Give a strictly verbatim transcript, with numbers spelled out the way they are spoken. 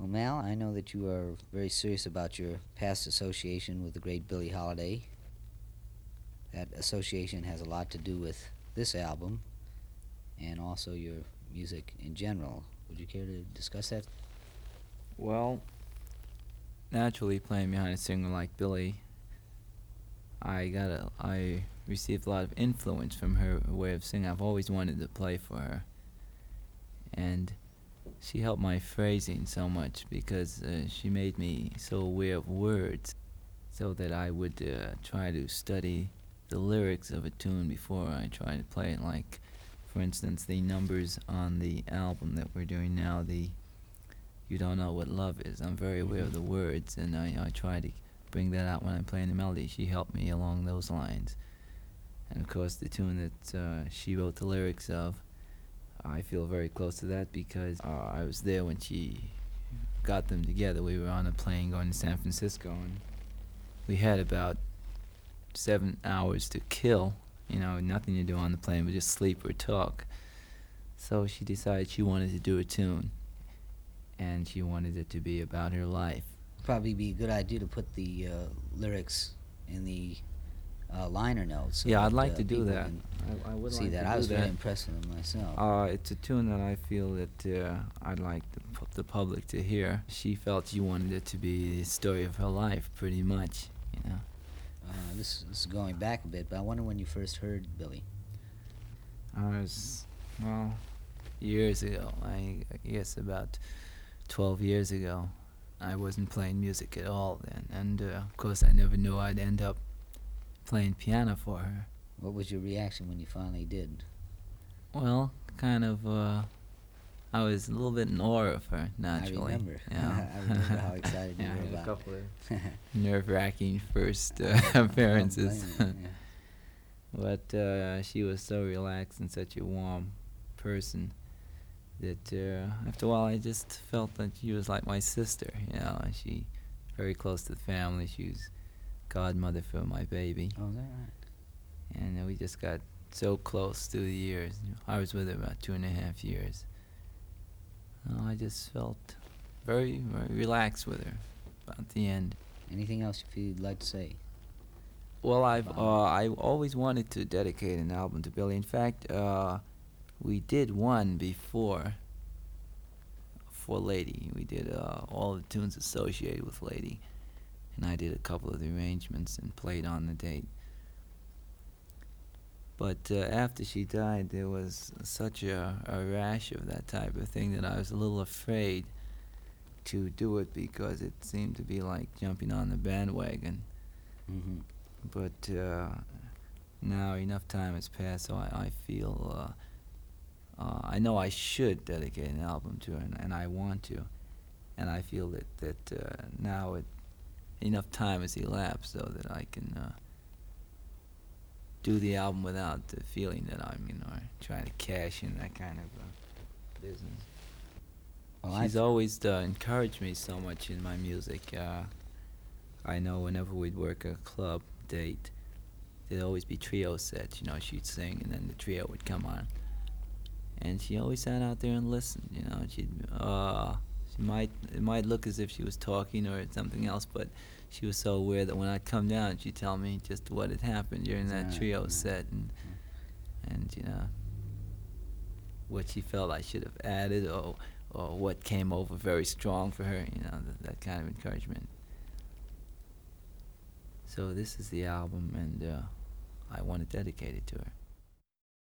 Mal, I know that you are very serious about your past association with the great Billie Holiday. That association has a lot to do with this album and also your music in general. Would you care to discuss that? Well, naturally, playing behind a singer like Billie, I got a, I received a lot of influence from her way of singing. I've always wanted to play for her, and she helped my phrasing so much because uh, she made me so aware of words, so that I would uh, try to study the lyrics of a tune before I try to play it. Like, for instance, the numbers on the album that we're doing now, the "You Don't Know What Love Is." I'm very aware of the words, and I, I try to bring that out when I'm playing the melody. She helped me along those lines. And of course, the tune that uh, she wrote the lyrics of, I feel very close to that because uh, I was there when she got them together. We were on a plane going to San Francisco, and we had about seven hours to kill. You know, nothing to do on the plane but just sleep or talk. So she decided she wanted to do a tune, and she wanted it to be about her life. Probably be a good idea to put the uh, lyrics in the uh, liner notes. So Yeah, I'd that, like uh, to do people that. can I, I would see like that. to I do was very that. impressed with it myself. Uh, it's a tune that I feel that uh, I'd like the, pu- the public to hear. She felt she wanted it to be the story of her life, pretty much, you know. Uh, this, this is going back a bit, but I wonder when you first heard Billie. I was, well, years ago. I, I guess about twelve years ago. I wasn't playing music at all then, and uh, of course I never knew I'd end up playing piano for her. What was your reaction when you finally did? Well, kind of, uh, I was a little bit in awe of her, naturally. I remember. Yeah. I remember how excited you Yeah, I were had a about couple of it. nerve-wracking first uh, I don't appearances. blame you, yeah. But uh, she was so relaxed and such a warm person that uh, after a while I just felt that she was like my sister, you know. And she very close to the family. She was godmother for my baby, Oh, is that right? and uh, we just got so close through the years. I was with her about two and a half years. Uh, I just felt very, very relaxed with her about the end. Anything else you feel you'd like to say? Well, I've Wow. uh, I always wanted to dedicate an album to Billie. In fact, uh, we did one before for Lady. We did uh, all the tunes associated with Lady, and I did a couple of the arrangements and played on the date. But uh, after she died, there was such a, a rash of that type of thing that I was a little afraid to do it because it seemed to be like jumping on the bandwagon. Mm-hmm. But uh, now enough time has passed, so I, I feel uh, uh, I know I should dedicate an album to her, and, and I want to, and I feel that that uh, now it enough time has elapsed so that I can uh, do the album without the feeling that I'm you know trying to cash in that kind of uh, business. Well, She's I always uh, encouraged me so much in my music. Uh, I know whenever we'd work a club date, there'd always be trio sets. You know, she'd sing and then the trio would come on, and she always sat out there and listened. You know, she'd uh, she might it might look as if she was talking or something else, but she was so aware that when I'd come down, she'd tell me just what had happened during that Right, trio yeah. set, and and you know what she felt I should have added, or or what came over very strong for her. You know, th- that kind of encouragement. So this is the album, and uh, I want to dedicate it to her.